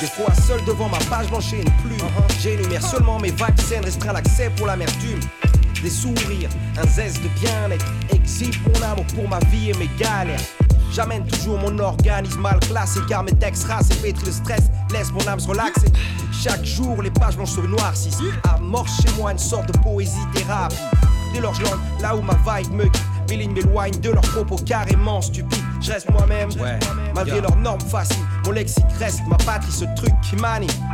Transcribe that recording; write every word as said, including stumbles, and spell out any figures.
Des fois seul devant ma page blanche et une plume. uh-huh. J'énumère seulement mes vagues saines, restreint l'accès pour l'amertume. Des sourires, un zeste de bien-être, exhibe mon amour pour ma vie et mes galères. J'amène toujours mon organisme mal classé, car mes textes rassent et pétris le stress, laisse mon âme se relaxer. Chaque jour les pages blanches se noircissent, amorce chez moi une sorte de poésie thérapie. Dès lors je lance là où ma vibe me quitte, mes lignes m'éloignent de leurs propos carrément stupides. Je reste moi-même, ouais, malgré yeah. leurs normes faciles. Mon lexique reste ma patrie, ce truc qui manie.